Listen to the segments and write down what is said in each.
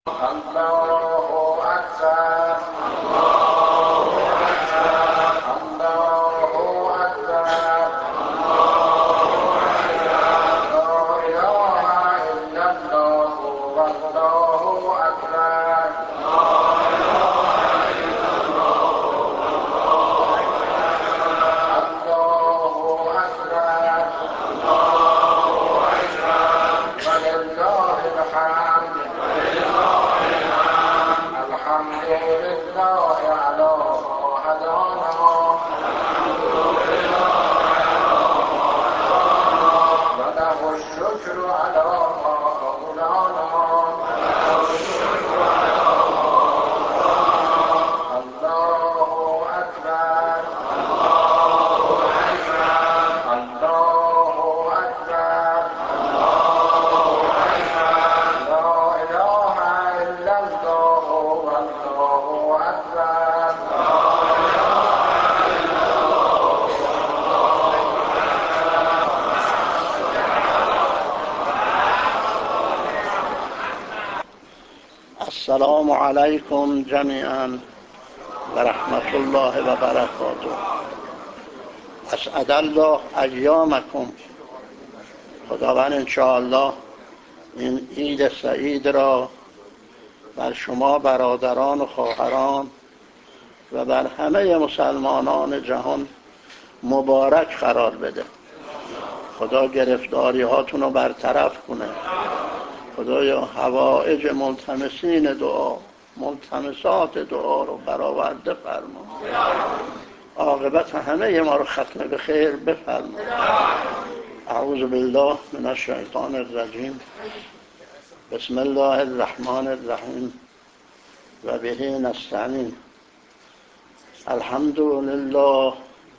الله أكبر. الله أكبر. لا إله إلا الله والله أكبر. الله أكبر. ولله الحمد. الحمد لله على ما هدانا وله الشكر على ما أولانا. الله أكبر. الله أكبر. لا إله إلا الله والله أكبر. السلام علیکم جمیعا و رحمت الله و برکاته. اسعد الله ایامکم. خداوند انشاءالله این عید سعید را بر شما برادران و خواهران و بر همه مسلمانان جهان مبارک قرار بده. خدا گرفتاری هاتون رو برطرف کنه. خدایا حوائج ملتمسین دعا، ملتمسات دعا رو برآورده فرما. عاقبت همه ما رو ختم به خیر بفرما. اعوذ بالله من الشیطان الرجیم. بسم الله الرحمن الرحیم و به نستعین. الحمد لله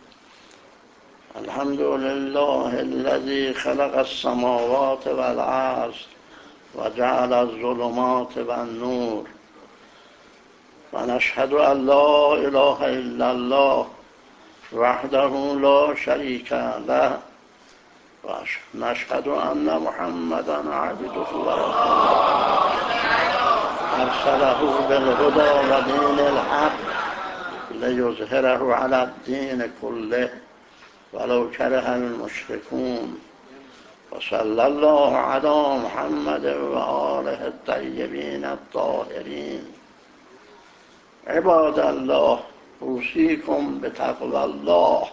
الذي خلق السماوات والارض وجعل الظلمات والنور ونشهد ان لا اله الا الله وحده لا شريك له ونشهد ان محمدا عبده ورسوله ارسله بالهدى ودين الحق ليظهره على الدين كله ولو كره المشركون وصلى الله على محمد وآله الطيبين الطاهرين. عباد الله أوصيكم بتقوى الله.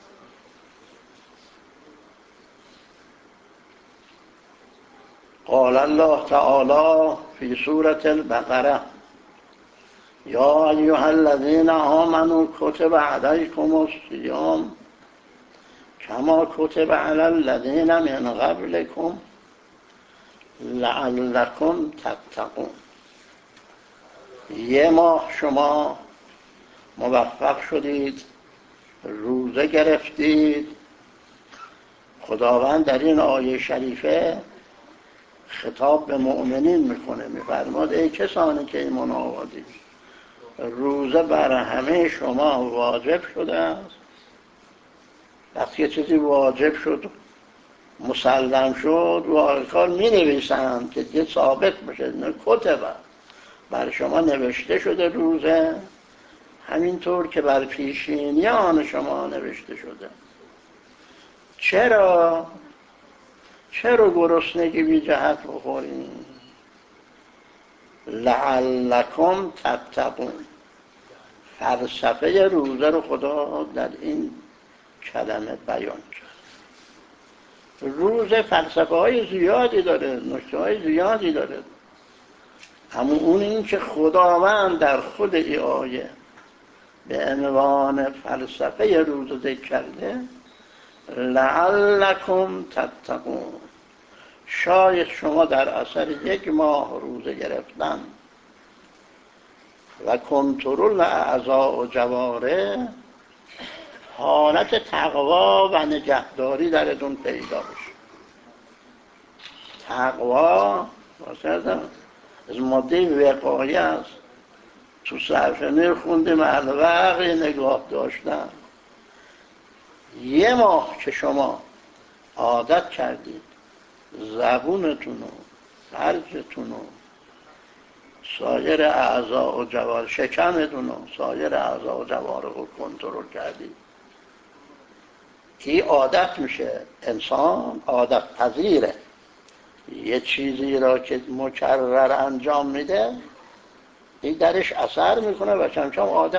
قال الله تعالى في سورة البقرة: يا أيها الذين آمنوا كتب عليكم الصيام كما كتب على الذين من قبلكم لعلكم تتقون. یه ماه شما موفق شدید، روزه گرفتید. خداوند در این آیه شریفه خطاب به مؤمنین میکنه، میفرماد ای کسانی که ایمان آوردید، روزه بر همه شما واجب شده است. وقتی یه چیزی واجب شد، مسلم شد، واقع کار می نویسند که دیگه ثابت بشه. کتبه بر شما نوشته شده روزه، همینطور که بر پیشینی آن شما نوشته شده. چرا گرسنگی بی جهت بخوریم؟ لعلکم تتقون. فلسفه روزه رو خدا در این کلمه بیان کرد. روزه فلسفه های زیادی داره، نکته های زیادی داره، اما اون این که خداوند در خود این آیه به عنوان فلسفه روزه ذکر کرده لعلکم تتقون. شاید شما در اثر یک ماه روزه گرفتن و کنترل اعضاء و جوارح حالت تقوا و نگهداری درتون پیدا بشه. تقوا واسه از ماده وقایه است. تو صرفنه خوندیم الوقت نگاه داشتن. یه ماه که شما عادت کردید زبونتون و فرجتون و سایر اعضا و جوارح، شکمتون و سایر اعضا و جوارح رو کنترل کردی، این عادت میشه. انسان عادت پذیره، یه چیزی را که مکرر انجام میده این درش اثر میکنه و کم عادت.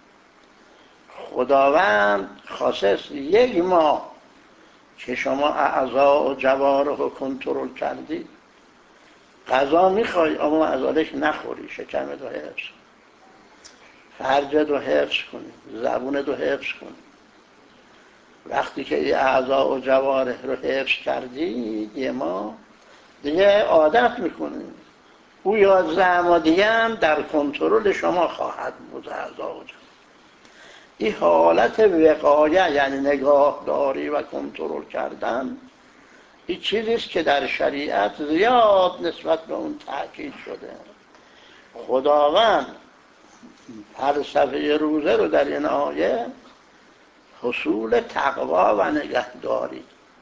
خداوند خاصه 1 ماه که شما اعضا و جوارح رو کنترل کردی، غذا میخوای اما ازالش نخوری، شکمت رو حفظ کن، فرجت رو حفظ کنی، زبونت رو حفظ کنی. وقتی که این اعضا و جوارح رو حفظ کردی 1 ماه، دیگه عادت میکنی. او 11 ماه دیگه هم در کنترل شما خواهد بود اعضا و جوارح. این حالت وقایه یعنی نگاهداری و کنترل کردن، این چیزیست که در شریعت زیاد نسبت به اون تأکید شده. خداوند فلسفه روزه رو در این آیه حصول تقوا و نگهداری.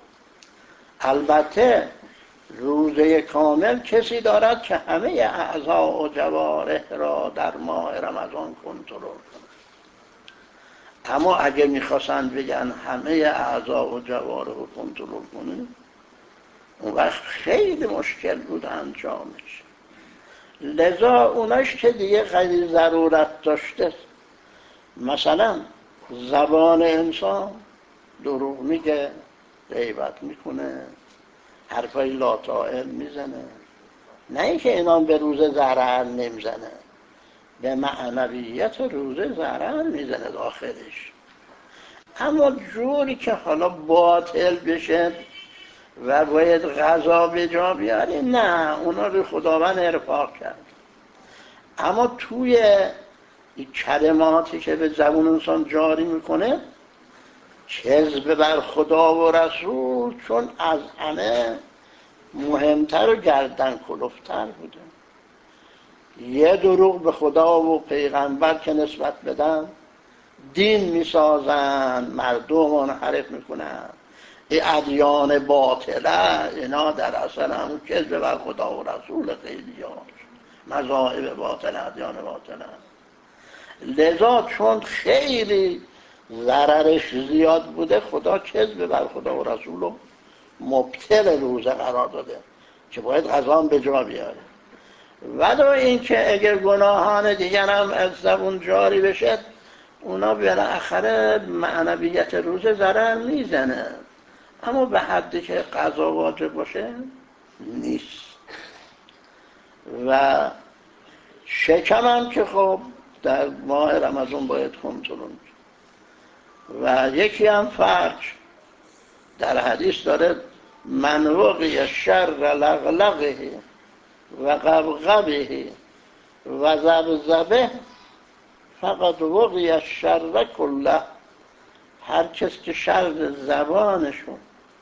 البته روزه کامل کسی دارد که همه اعضا و جوارح را در ماه رمضان کنترل کنه. اما اگه میخواستن بگن همه اعضا و جوارح رو کنترل کنه، اون وقت خیلی مشکل بود انجامش. لذا اوناش که دیگه خیلی ضرورت داشته، مثلا زبان انسان دروغ میگه، غیبت میکنه، حرفای لاطائل میزنه، نه اینکه اینا به روزه ضرر نمیزنه، به معنویت روزه ضرر میزنه داخلش، اما جوری که حالا باطل بشه و باید غذا به جا بیاری، نه، اونا رو خداوند ارفاق کرد. اما توی این کلماتی که به زبون انسان جاری میکنه، کذب بر خدا و رسول چون از همه مهمتر و گردن کلفتر بوده. یه دروغ به خدا و پیغمبر که نسبت بدن، دین میسازن، مردم منحرف میکنن. این ادیان باطله، اینا در اصل همون کذب بر خدا و رسول خیلی هاش، مذاهب باطل، ادیان باطله. لذا چون خیلی ضررش زیاد بوده، خدا کذب بر خدا و رسول رو مبطل روزه قرار داده که باید غذا به جا بیاره. ولی اینکه اگر گناهان دیگر هم از زبون جاری بشه، اونا بالاخره معنویت روزه ضرر میزنه، اما به حدی که قضا واجب باشه نیست. و شکم هم که خب در ماه رمضان باید کنترل میشه. و یکی هم فرج، در حدیث داره من وقی شر لغلقه و غبغبه و ذبذبه فقط وقی الشر کله. هر کس که شر زبانشون،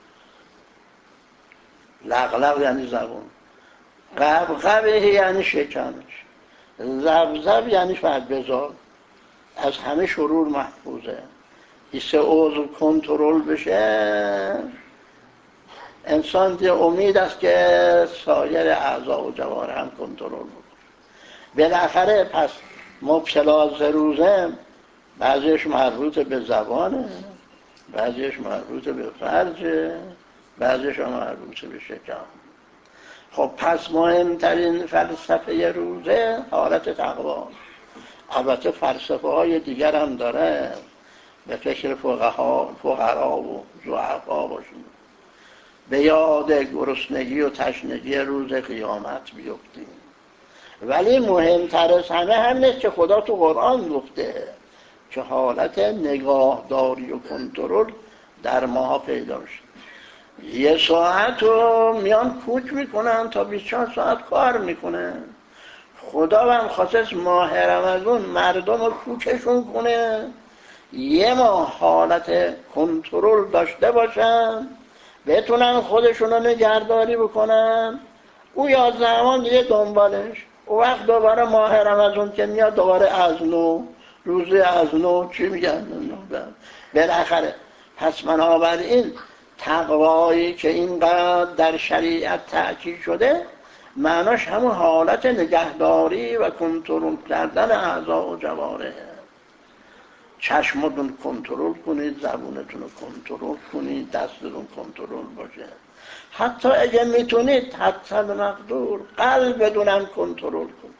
لغلق یعنی زبان، غبغبه یعنی شکمش، ذبذب یعنی فربزار، از همه شرور محفوظه. این 3 عضو کنترل بشه، انسان دیگه امید است که سایر اعضا و جوارح هم کنترل بکنه. بالاخره پس مبتلا روزه بعضیش مربوط به زبانه، بعضیش مربوط به فرجه، بعضیش مربوط به شکم. خب پس مهمترین فلسفه روزه حالت تقوا. البته فلسفه های دیگر هم داره، به فکر فقرا و ضعفا باشیم، به یاد گرسنگی و تشنگی روز قیامت بیفتیم. ولی مهمتر از همه همینه که خدا تو قرآن گفته که حالت نگاهداری و کنترل در ماها پیدا میشه. 1 ساعت رو میان کوک میکنن تا 24 ساعت کار میکنه. خدا هم خواسته ماه رمضان مردم رو کوکشون کنه، 1 ماه حالت کنترل داشته باشن، بتونن خودشون رو نگهداری بکنن. او 11 ماه دیگه دنبالش، او وقت دوباره ماه رمضان که میاد دوباره از نو، روزی از نو، چی میگن بالاخره. پس بنابراین تقوایی که اینقدر در شریعت تأکید شده، معناش همون حالت نگهداری و کنترل کردن اعضا و جواره. چشمتون کنترل کنید، زبونتون رو کنترل کنید، دستتون کنترل باشه. حتی اگه میتونید حتی مقدور قلبتون هم کنترل کنید.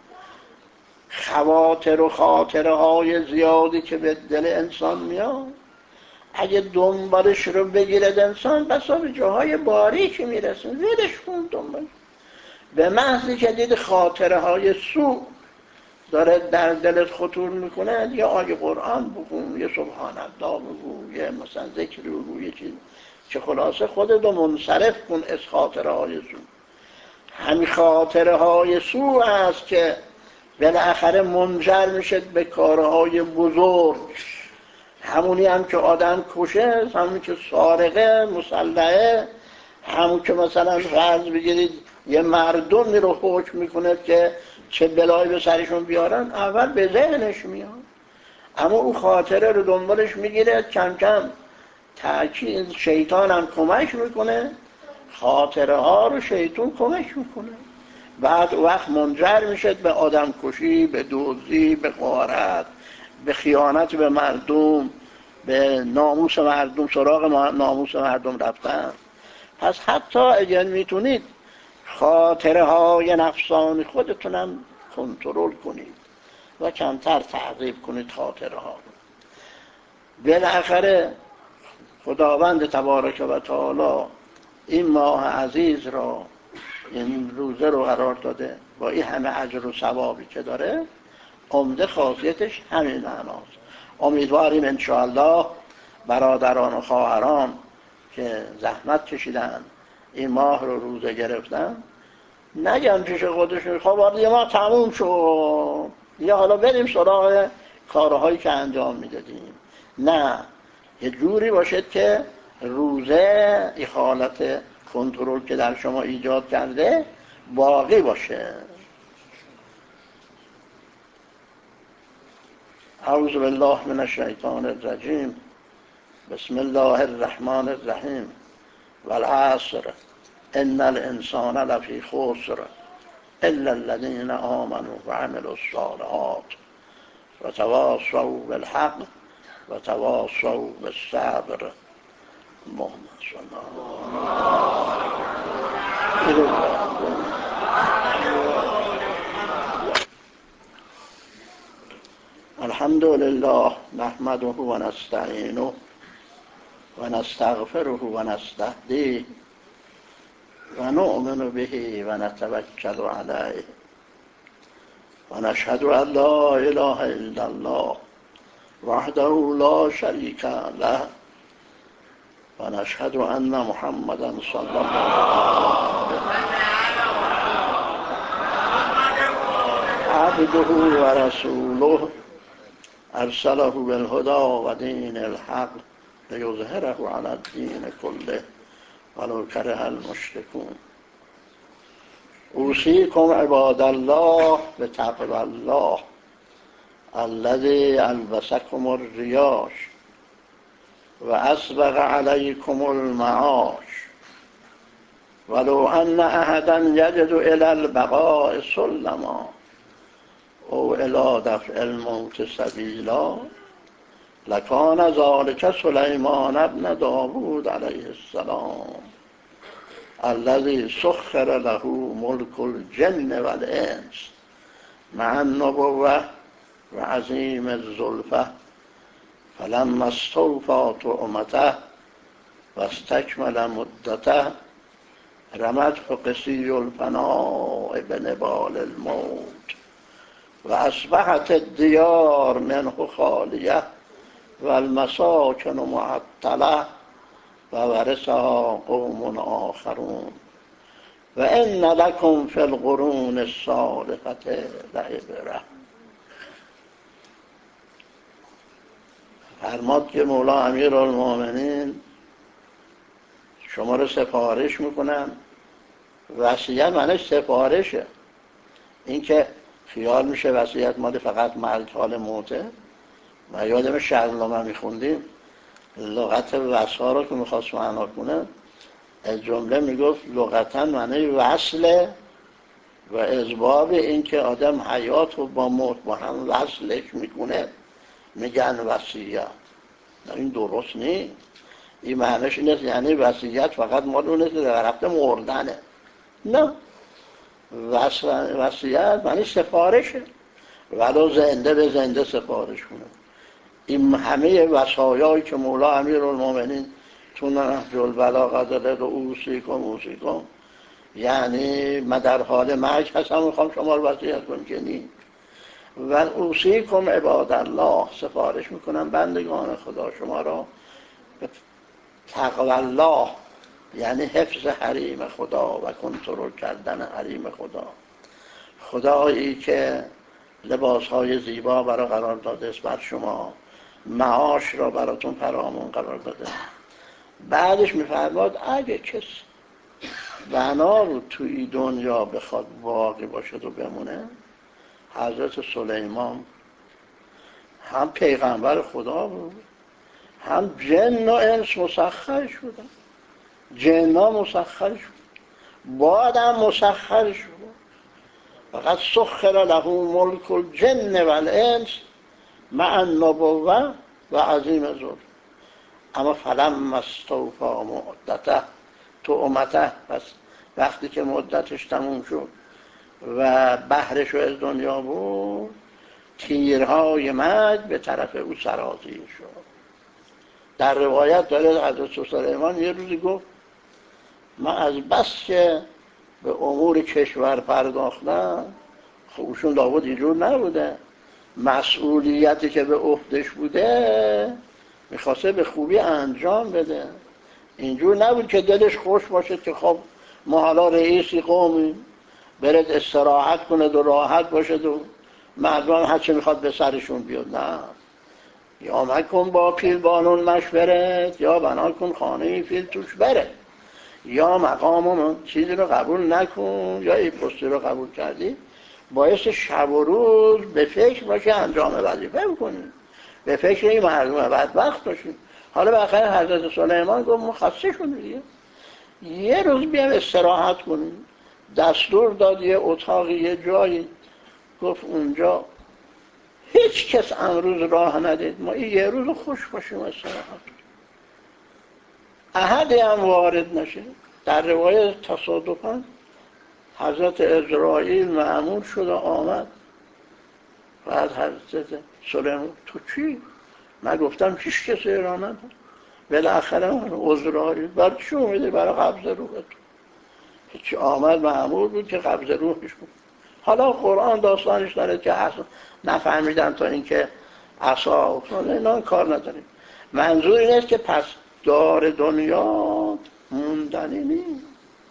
خواطر و خاطره های زیادی که به دل انسان میاد، اگه دنبالش رو بگیرد انسان بسا به جاهای باریکی میرسه. ولش کن دنبال. به محضی که دید خاطره های سوء داره در دلت خطور میکنه، یا آیه قرآن بخون، یه سبحان الله بگو، یه مثلا ذکر بگو، یه چیز که خلاصه خودتو منصرف کن از خاطره های سوء. همین خاطره های سوء است که بالاخره منجر میشه به کارهای بزرگ. همونی هم که آدم کشه، همون که سارقه، مسلحه، همون که مثلا فرض بگیرید یه مردمی رو حکم میکنه که چه بلایی به سرشون بیارن، اول به ذهنش میاد، اما او خاطره رو دنبالش میگیره، کم کم تأکید شیطان هم کمک میکنه، خاطره ها رو شیطان کمک میکنه، بعد وقت منجر میشه به آدم کشی، به دزدی، به غارت، به خیانت به مردم، به ناموس مردم، سراغ ناموس مردم رفتن. پس حتی اگر میتونید خاطره های نفسانی خودتونم کنترل کنید و کمتر تعقیب کنید خاطره ها. بالاخره خداوند تبارک و تعالی این ماه عزیز را، این روزه رو قرار داده با این همه اجر و ثوابی که داره. عمده خاصیتش همین معناست. امیدواریم انشاءالله برادران و خواهران که زحمت کشیدن این ماه رو روزه گرفتن نگن پیش خودشون خب یه ماه تموم شد، یا حالا بریم سراغ کارهایی که انجام میدادیم. نه، یه جوری باشد که روزه این حالت کنترل که در شما ایجاد کرده باقی باشه. اعوذ بالله من الشیطان الرجیم. بسم الله الرحمن الرحیم. والعصر ان الانسان لفی خسر الا الذين آمنوا وعملوا الصالحات وتواصوا بالحق وتواصوا بالصبر. محمد صلی الله علیه و الحمد لله نحمده و نستعینه و نستغفره و نستهدیه و نؤمن به و نتوکل علیه و نشهد ان لا اله الا الله وحده لا شریک له و نشهد ان محمدا صلی الله عبده و رسوله ارسله بالهدى و دین الحق لیظهره علی الدین کله ولو کره المشرکون. اوصیکم عباد الله بتقوی الله الذی البسکم الریاش و اسبغ علیکم المعاش ولو ان احدا یجد الی البقاء سلما او الی دفع الموت سبیلا لکان ذلک سلیمان ابن داوود علیه السلام الذی سخر له ملک الجن والانس مع النبوة و عظیم الزلفة فلما استوفى طعمته و استکمل مدته رمته قسی الفناء بنبال الموت و اصبحت الدیار منه خالیه و المساکن معطله و ورثها قوم آخرون و ان لکم فی القرون السالفة لعبرة. فرماد که مولا امیرالمومنین شما رو سفارش میکنم. وصیت معنیش سفارشه. این که خیال میشه وصیت مال فقط مرگ حال موته. و یادم شرمنامه میخوندیم لغت وصا رو که میخواست معنا کنه از جمله میگفت لغتا معنی وصل و اسباب این که آدم حیات رو با موت با هم وصلش میکنه میگن وصیت. این درست نیست. این معنیش نیست یعنی وصیت فقط مال اون نیست در رفته مردنه. نه، وصیت معنی سفارشه، ولو زنده به زنده سفارش کنه. این همه وصایایی که مولا امیرالمومنین تو نهج البلاغه داره رو اوصیکم، یعنی من در حال مرگ هستم میخوام شما رو وصیت کنم که نی. و اوصیکم عباد الله، سفارش میکنم بندگان خدا شما را به تقوی الله، یعنی حفظ حریم خدا و کنترل کردن حریم خدا. خدایی که لباسهای زیبا برای قرار داده است بر شما، معاش را براتون فراوان قرار داده. بعدش میفرماد اگه کسی بنا رو توی دنیا بخواد باقی باشد و بمونه، حضرت سلیمان هم پیغمبر خدا بود، هم جن و انس مسخر شدن. جن‌ها مسخر شد، بعد هم مسخر شد. فقط سخر له ملک الجن و الانس مع النبوة و عظیم ذل. اما فلما استوفی مدته طعمته، پس وقتی که مدتش تموم شد و بهرش از دنیا بود، تیرهای مرگ به طرف او سرازیر شد. در روایت داره حضرت سلیمان یه روزی گفت من از بس که به امور کشور پرداختم، خب اوشون لابد اینجور نبوده، مسئولیتی که به عهدش بوده میخواسته به خوبی انجام بده. اینجور نبود که دلش خوش باشه که خب ما حالا رئیسی قومی برد استراحت کنه و راحت باشه و مردم هرچه میخواد به سرشون بیاد. نه، یا مکن با پیل بانون مشورت، یا بنا کن خانه فیل توش بره. یا مقام چیزی رو قبول نکن، یا این پستی رو قبول کردی باعث شب و روز به فکر باشه انجام وظیفه بکنی، به فکر این مردم بدبخت باشی. حالا بالاخره حضرت سلیمان گفت ما خسته شدیم دیگه، یه روز بیام استراحت کنیم. دستور داد یه اتاقی یه جایی، گفت اونجا هیچ کس امروز راه ندید، ما یه روز خوش باشیم استراحت، احدی هم وارد نشه. در روایت تصادفاً حضرت عزرائیل مأمور شد و آمد. بعد حضرت سلیمان تو چی؟ من گفتم هیچ کسی را نداره. بالاخره عزرائیل برای چی اومده؟ برای قبض روحت. هیچی، آمد مأمور بود که قبض روحش بود. حالا قرآن داستانش داره که اصلا نفهمیدن تا اینکه عصا افتاد، اینا کار نداریم. منظور این است که پس دار دنیا موندنی نیست.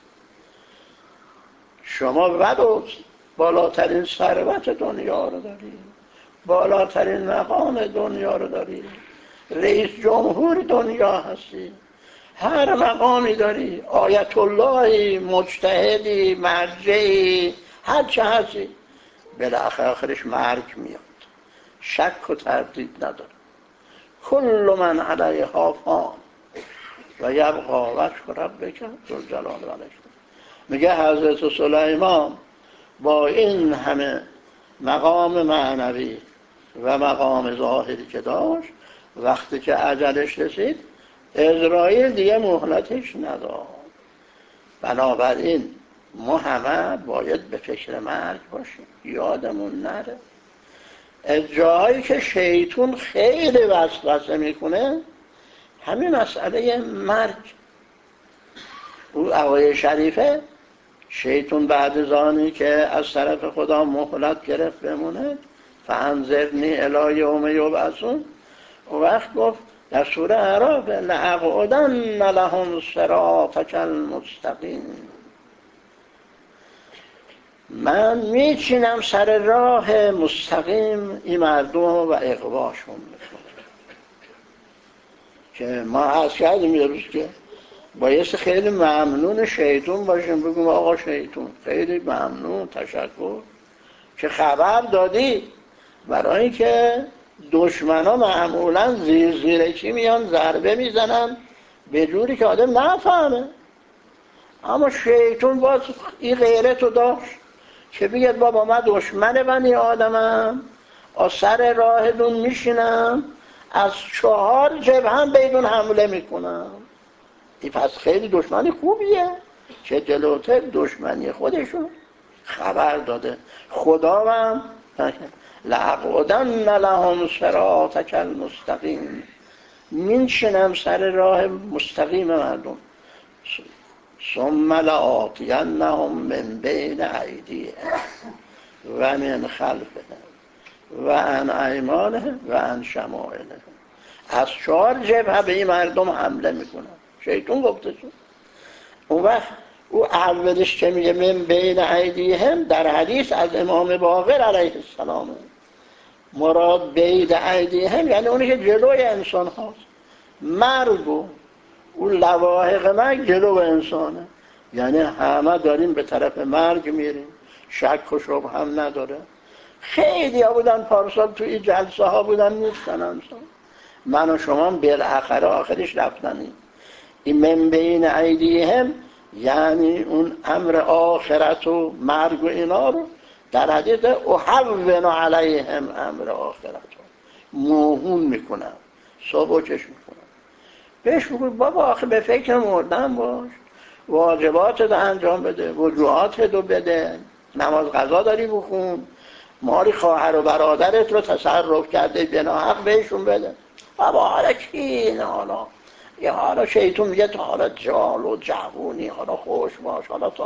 شما ولو بالاترین ثروت دنیا رو داری، بالاترین مقام دنیا رو داری، رئیس جمهور دنیا هستی، هر مقامی داری، آیت اللهی، مجتهدی، مرجعی، هر چه هستی، بالاخره آخرش مرگ میاد، شک و تردید نداره. کل من علیها فان و یبقی وجه ربک ذوالجلال والاکرام. میگه حضرت سلیمان با این همه مقام معنوی و مقام ظاهری که داشت، وقتی که اجلش رسید عزرائیل دیگه مهلتش نداد. بنابراین ما همه باید به فکر مرگ باشیم، یادمون نره. از جاهایی که شیطون خیلی وسوسه میکنه همین مسئله مرگ. او آیه شریفه شیطون بعد زانی که از طرف خدا مهلت گرفت بمونه، فانظرنی الی یوم یبعثون، و وقت گفت در سوره اعراف لأقعدن لهم صراطک المستقیم، من میچینم سر راه مستقیم این مردم و اغواشون میکنم. که ما عرض کردیم یه روز که بایست خیلی ممنون شیطون باشیم، بگیم آقا شیطون خیلی ممنون، تشکر که خبر دادی. برای اینکه دشمنا معمولا زیرکی میان ضربه میزنن به جوری که آدم نفهمه، اما شیطون باز این غیرتو داشت که بگه بابا من دشمن بنی آدمم، از سر راهتون میشینم، از 4 جبهه بیدون حمله میکنم. این پس خیلی دشمنی خوبیه که جلوتر دشمنی خودشون خبر داده. خدا هم لأقعدن لهم صراطک المستقیم، میشینم سر راه مستقیم مردم. ثم لآتینهم من بین ایدیهم و من خلفهم و عن ایمانهم و عن شمائلهم. از 4 جبهه به این مردم حمله میکنن. شیطان گفته شد. اون وقت او اولش که میگه من بین ایدیهم، در حدیث از امام باقر علیه السلام، مراد بین ایدیهم یعنی اونی که جلوی انسان هاست. مرگ و اون لواحق مرگ جلو انسانه، یعنی همه داریم به طرف مرگ میریم، شک و شبه هم نداره. خیلی ها بودن پارسال تو این جلسه ها بودن نیستن انسان. من و شما بالاخره آخرش رفتنیم. این من بین ایدیهم یعنی اون امر آخرت و مرگ و اینا رو در حدیث احون علیهم امر آخرت رو موهون میکنم، صبح و چشم میکنم. بهش بگو بابا آخه به فکر مردن باش، واجبات رو انجام بده، وجوهات رو بده، نماز قضا داری بخون، ماری خواهر و برادرت رو تصرف کرده بناحق بهشون بده. بابا حالا کی اینه؟ حالا یه حالا شیطون میگه تا حالا جال و جوونی، حالا خوش باش، حالا تا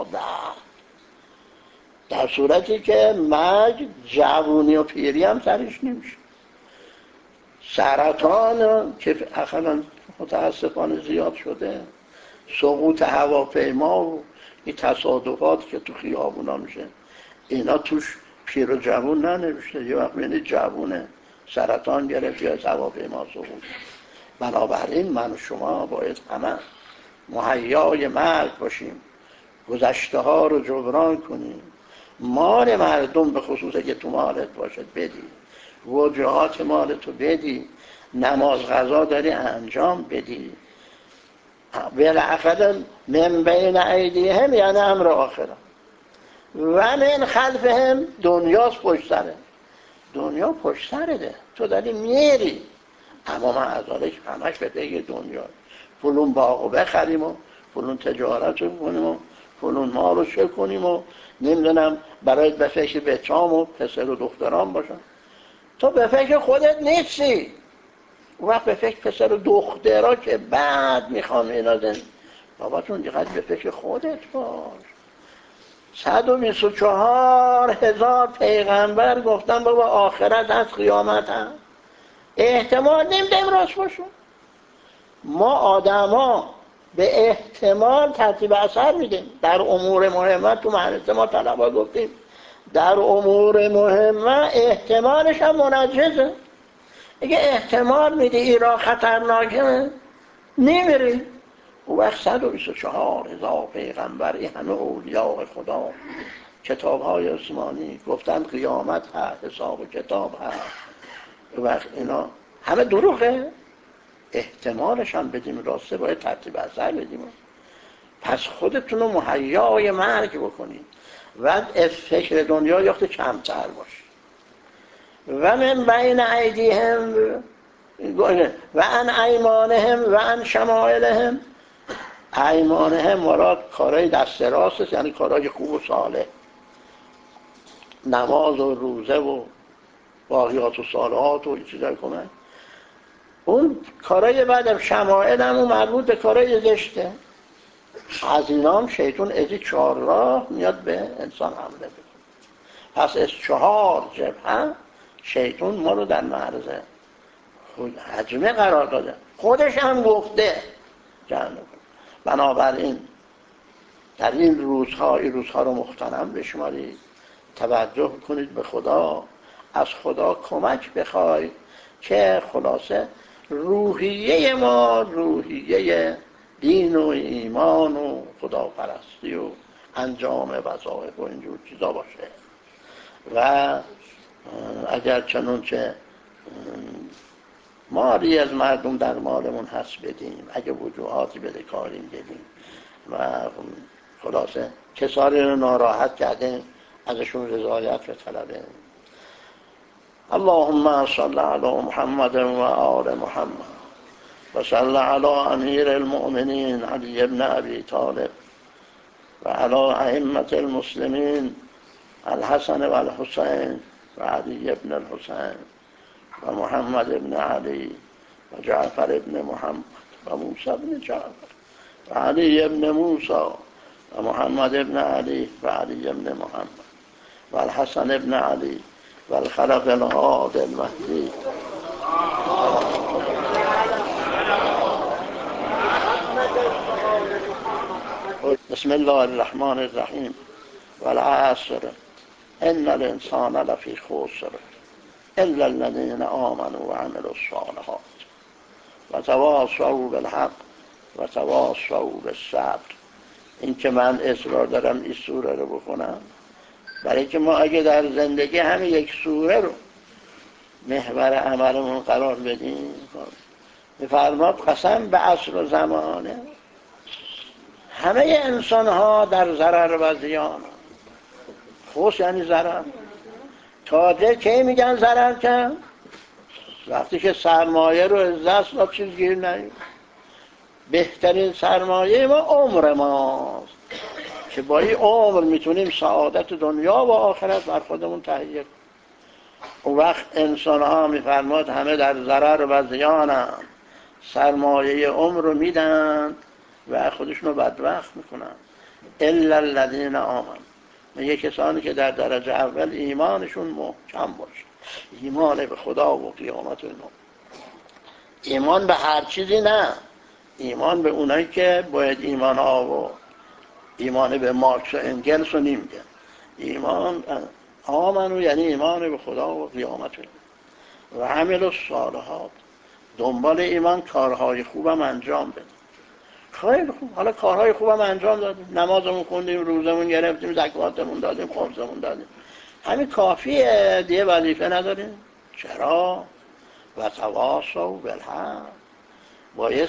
در صورتی که مرگ جوونی و پیری هم سرش نمیشه. سرطان که اخیراً متاسفانه زیاد شده، سقوط هواپیما و این تصادفات که تو خیابونا میشه، اینا توش پیر و جوون ننوشته. یه وقت می‌بینی جوونه سرطان گرفت یا از هواپیما سقوط. بنابراین من و شما باید همه مهیای مرگ باشیم، گذشته ها رو جبران کنیم، مال مردم به خصوص که تو مالت باشد بدی، وجوهات مالتو بدی، نماز قضا داری انجام بدی. بالاخره من بین ایدیهم یعنی امر آخره و من خلفهم دنیاست پشت سره. دنیا پشت سره ده، تو داری میری، اما من از آنش همش به دیگه دنیا، فلون باغو بخریم و فلون تجارت رو کنیم و فلون ما رو چه کنیم و نمیدونم برای به فکر بچام و پسر و دختران باشن. تو به فکر خودت نیستی. اون وقت به فکر پسر و دخترها که بعد میخوام اینا بابا چون دیگه به فکر خودت باش. 124,000 پیغمبر گفتن بابا آخرت هست، قیامت هست، احتمال نمیدیم راست باشون. ما آدما به احتمال ترتیب اثر میدیم. در امور مهمه تو مدرسه ما طلبا گفتیم در امور مهمه احتمالش هم منجزه. اگه احتمال میدی ایران خطرناکه نمیری. او وقت 124,000 پیغمبر، این همه اولیاء خدا، کتاب های آسمانی گفتن قیامت هست، حساب و کتاب هست. او وقت اینا همه دروغه. احتمالش هم بدیم راسته، باید ترتیب اثر بدیم. پس خودتون رو مهیای مرگ بکنید و فکر دنیا یخت کمتر باش. و من بین ایدیهم و عن ایمانهم و عن شمائلهم. ایمانهم مراد کارهای دست راست، یعنی کارهای خوب و صالح، نماز و روزه و باقیات و صالحات و این چیزای کنن. اون کارهای بعدم شمائل هم مربوط به کارهای زشته. از اینا هم شیطان از 4 راه میاد به انسان حمله بکنه. پس از 4 جبهه شیطان ما رو در معرض هجمه قرار داده. خودش هم گفته جهنم. بنابراین در این روزها رو مغتنم بشمارید، توجه کنید به خدا، از خدا کمک بخواید که خلاصه روحیه ما روحیه دین و ایمان و خداپرستی و انجام وظایف و اینجور چیزا باشه. و اگر چنانچه مالی از مردم در مالمون هست بدیم، اگه وجوهاتی بده کاریم بدیم و خلاصه کسانی رو ناراحت کردیم ازشون رضایت بطلبیم. اللهم صل علی محمد و آل محمد و صل علی امیر المؤمنین علی بن ابی طالب و علی ائمة المسلمین الحسن و الحسین و علی بن الحسین و محمد بن علی و جعفر بن محمد و موسی بن جعفر و علی بن موسی و محمد بن علی و علی بن محمد و الحسن بن علی و الخلف الهادی المهدی. بسم الله الرحمن الرحیم. والعصر ان الانسان لفی خسر الا الذین آمنوا وعملوا الصالحات و تواصوا بالحق و تواصوا بالصبر. این که من اصرار دارم این سوره رو بخونم برای که ما اگه در زندگی همین یک سوره رو محور عملمون قرار بدیم، می‌فرماد قسم به عصر و زمانه همه انسان ها در ضرر و زیان. خوش یعنی ضرر. تاجر کی میگن ضرر کرد؟ وقتی که سرمایه رو از دست داد چیز گیر نمید. بهترین سرمایه ما عمر ماست که با این عمر میتونیم سعادت دنیا و آخرت بر خودمون تهیه کنیم. اون وقت انسان ها میفرماد همه در ضرر و زیانن، سرمایه عمر رو میدن و خودشون رو بدبخت میکنن. الا الذین آمنوا، میگه کسانی که در درجه اول ایمانشون محکم باشه، ایمان به خدا و قیامت ایمان. ایمان به هر چیزی نه، ایمان به اونایی که باید ایمان ها و ایمان به مارکس و انگلس رو نمیگن. ایمان آمنو یعنی ایمان به خدا و قیامت و عمل الصالحات، دنبال ایمان کارهای خوبم انجام بده. خیلی خوب، حالا کارهای خوبم انجام دادیم، نمازمون خوندیم، روزمون گرفتیم، زکاتمون دادیم، خمسمون دادیم، همین کافیه دیگه، وظیفه نداریم. چرا؟ و تواصوا بالحق، باید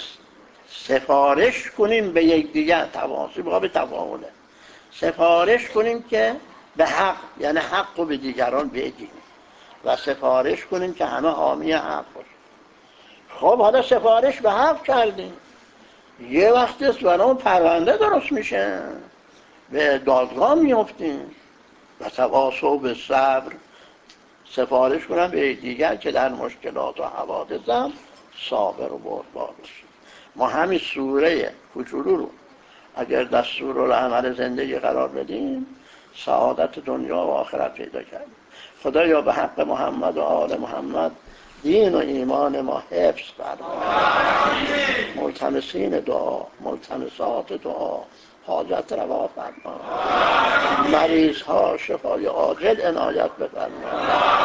سفارش کنیم به یکدیگر. تواصی باب تفاعله، سفارش کنیم که به حق، یعنی حق رو به دیگران بگیم و سفارش کنیم که همه حامی حق باشه. خب حالا سفارش به حق کردیم، یه وقتی است برامون پرونده درست میشه، به دادگاه میافتیم. و تواصوا بالصبر، سفارش کنم به دیگر که در مشکلات و حوادثم صابر و بردبار باشیم. ما همین سوره کوچولو رو اگر دستور العمل زندگی قرار بدیم، سعادت دنیا و آخرت پیدا کردیم. خدایا به حق محمد و آل محمد دین و ایمان ما حفظ فرما. ملتمسین دعا، ملتمسات دعا، حاجت روا فرما. مریض ها شفای عاجل عنایت بفرما.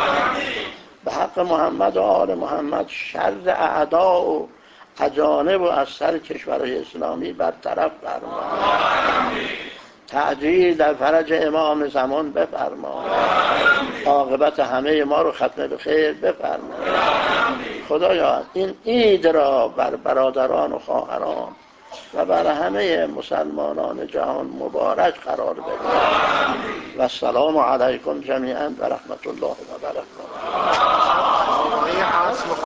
به حق محمد و آل محمد شر اعدا و اجانب و از سر کشورهای اسلامی برطرف فرما. تعجیل در فرج امام زمان بفرما. عاقبت همه ما رو ختم به خیر بفرما. خدایا این عید را بر برادران و خواهران و بر همه مسلمانان جهان مبارک قرار بده. و السلام علیکم جمیعا و رحمت الله و برکاته.